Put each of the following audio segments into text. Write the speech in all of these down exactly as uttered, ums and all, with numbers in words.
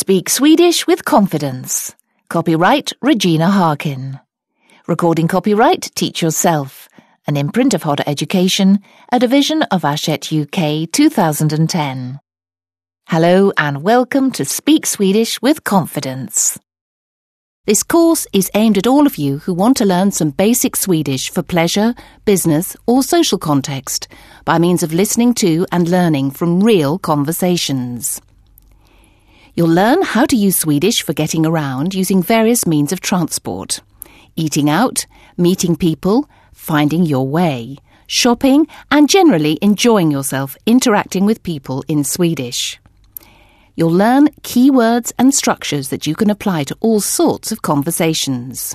Speak Swedish with confidence. Copyright Regina Harkin. Recording copyright Teach Yourself. An imprint of Hodder Education, a division of Hachette U K two thousand ten. Hello and welcome to Speak Swedish with Confidence. This course is aimed at all of you who want to learn some basic Swedish for pleasure, business or social context by means of listening to and learning from real conversations. You'll learn how to use Swedish for getting around using various means of transport: eating out, meeting people, finding your way, shopping and generally enjoying yourself interacting with people in Swedish. You'll learn key words and structures that you can apply to all sorts of conversations.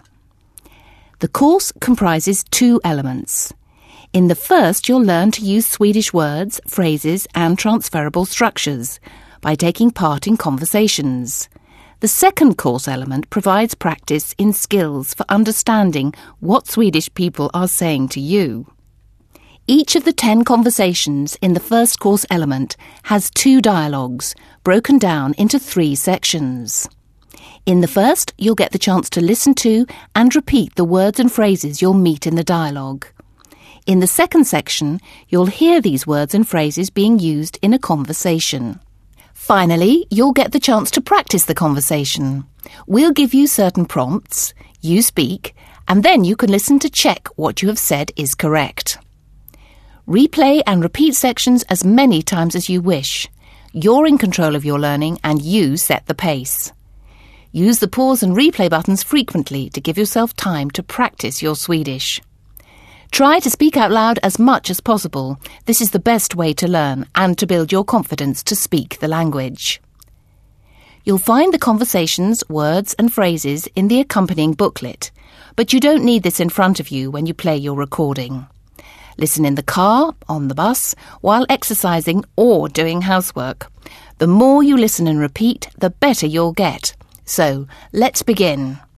The course comprises two elements. In the first, you'll learn to use Swedish words, phrases and transferable structures by taking part in conversations. The second course element provides practice in skills for understanding what Swedish people are saying to you. Each of the ten conversations in the first course element has two dialogues, broken down into three sections. In the first, you'll get the chance to listen to and repeat the words and phrases you'll meet in the dialogue. In the second section, you'll hear these words and phrases being used in a conversation. Finally, you'll get the chance to practice the conversation. We'll give you certain prompts, you speak, and then you can listen to check what you have said is correct. Replay and repeat sections as many times as you wish. You're in control of your learning and you set the pace. Use the pause and replay buttons frequently to give yourself time to practice your Swedish. Try to speak out loud as much as possible. This is the best way to learn and to build your confidence to speak the language. You'll find the conversations, words and phrases in the accompanying booklet, but you don't need this in front of you when you play your recording. Listen in the car, on the bus, while exercising or doing housework. The more you listen and repeat, the better you'll get. So, let's begin.